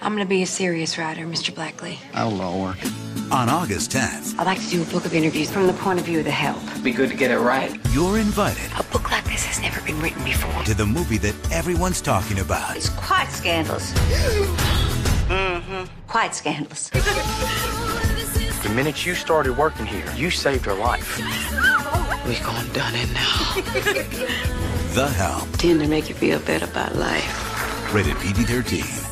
I'm gonna be a serious writer, Mr. Blackley. Oh, Lord. On August 10th, I'd like to do a book of interviews from the point of view of the help. Be good to get it right. you're invited A book like this has never been written before. to the movie that everyone's talking about. It's quite scandalous. Quite scandalous. The minute you started working here, you saved her life. We gonna done it now. The Help. Tend to make you feel better about life. Rated PG-13.